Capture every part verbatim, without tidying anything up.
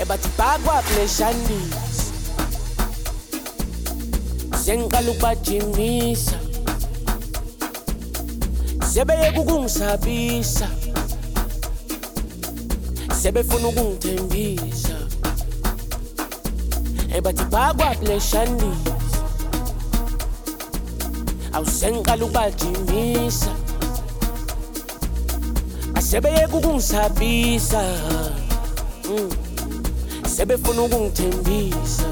bathi bakwaple shandisa sengiqala ukubajimisa sebeyeka ukungisabisa sebefuna ukungithembisa bathi bakwaple shandisa awusengiqala ukubajimisa asebeyeka ukungisabisa mm. sebefuna ukungithembisa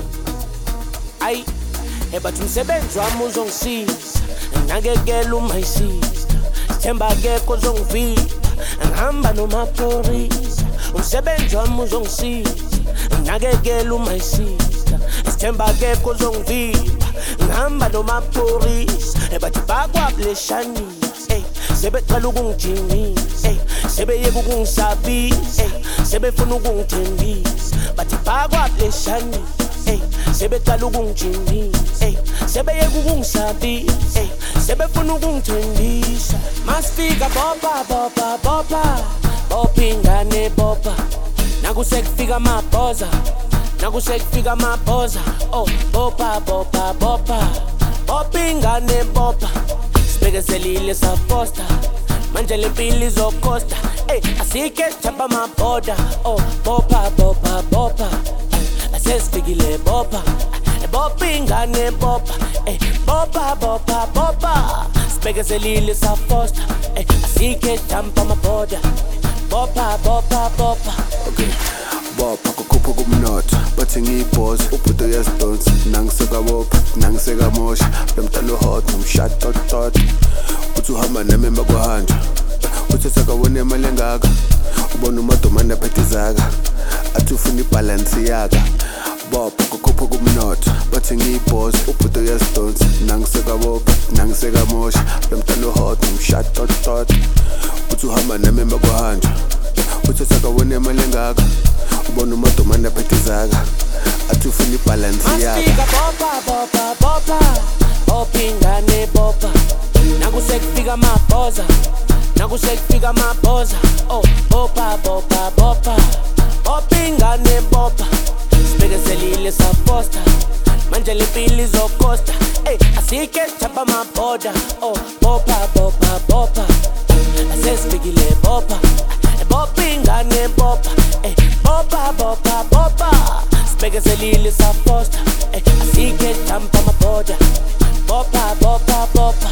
ayi bathi umsebenzi wami uzongisiza nakekela uma isister sithemba akekho ozongivika ngihamba nomaphorisa umsebenzi wami uzongisiza nakekela uma isister sithemba akekho ozongivika ngihamba nomaphorisa bathi bakwaple shandisa sebeqala ukungijimisa sebeyeka ukungisabisa sebefuna ukungithembisa bathi bakwaple shandisa sebeqala ukungijimisa sebeyeka ukungisabisa sebefuna ukungithembisa masifika bopa bopa bopa bopa ingane bopa nakusekufika amabhoza nakusekufika amabhoza oh bopa bopa bopa bopa ingane bopa sibekezelile safosta manje lempilo izokhosta ey asike sithapha amabhoda oh bopa bopa bopa asesifikile bopa bopa ingane bopa ey bopa bopa bopa sibekezelile safosta ey asike sithapha amabhoda bopa bopa bopa okay bopa kukhupha kumnotho bathi ngiyibhoza ubhudo yazidonsa nangiseka bopa nangiseka mosha lomntalo hot nomshot tot tot uthi uhamba nami emakwahanja uthi sakawona imali engaka ubona umadomana phethe zaka athi ufuna ibalance yaka bopa kukhupha kumnotho bathi ngiyibhoza ubhudo yazidonsa nangiseka bopa nangiseka mosha lomntalo hot nomshot tot tot uthi uhamba nami emakwahanja uthi sakawona imali engaka ubona umadomana phethe zaka athi ufuna ibalance yaka masifika bopa bopa bopa bopa ingane bopa nakusekufika amabhoza nakusekufika amabhoza oh bopa bopa bopa bopa ingane bopa sibekezelile safosta manje lempilo izokhosta ey asike sithapha amabhoda oh bopa bopa bopa asesifikile bopa bopa ingane bopa ey bopa bopa bopa sibekezelile safosta ey asike sithapha amabhoda bopa bopa bopa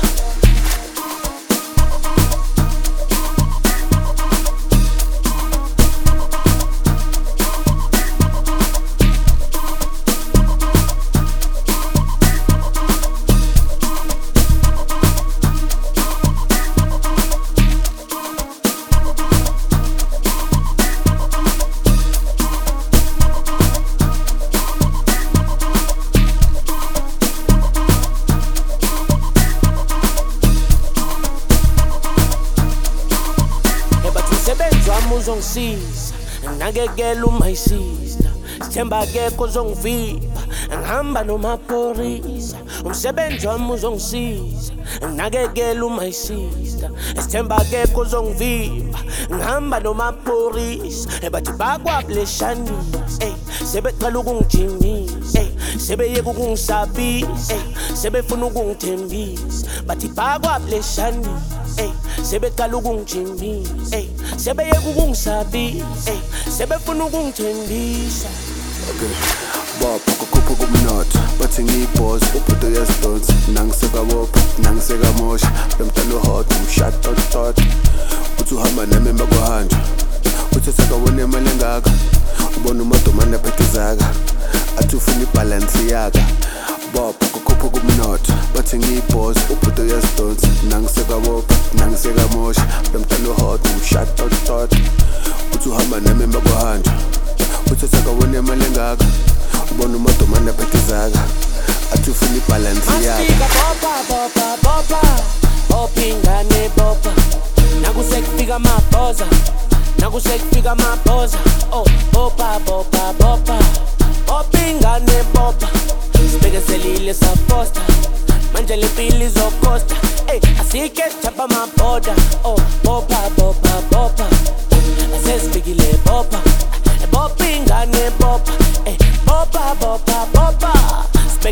uzongisiza nakekela uma isister sithemba akekho ozongivika ngihamba nomaphorisa umsebenzi wami uzongisiza nakekela uma isister sithemba akekho ozongivika ngihamba nomaphorisa bathi bakwaple shandisa sebeqala ukungijimisa sebeyeka ukungisabisa sebefuna ukungithembisa bathi bakwaple shandisa sebeqala ukungijimisa sebeyeka ukungisabisa sebefuna ukungithembisa okay bopa kukhupha kumnotho bathi ngiyibhoza ubhudo yazidonsa nangiseka bopa nangiseka mosha lomntalo hot nomshot tot tot uthi uhamba nami emakwahanja uthi sakawona imali engaka ubona umadomana phethe zaka athi ufuna ibalance yaka bopa kukhupha kumnotho bathi ngiyibhoza ubhudo yazidonsa nangiseka bopa nangiseka mosha lomntalo hot nomshot tot tot uthi uhamba nami emakwahanja uthi sakawona imali engaka ubona umadomana phethe zaka athi ufuna ibalance yaka masifika bopa bopa bopa bopa ingane bopa nakusekufika amabhoza nakusekufika amabhoza oh bopa bopa bopa bopa ingane bopa sibekezelile safosta manje lempilo izokhosta ey asike sithapha amabhoda oh bopa bopa bopa asesifikile bopa bopa ingane bopa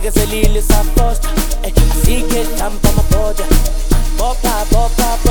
sonke selile safosta, eh, asikhe tampa maboda. Bopa, bopa,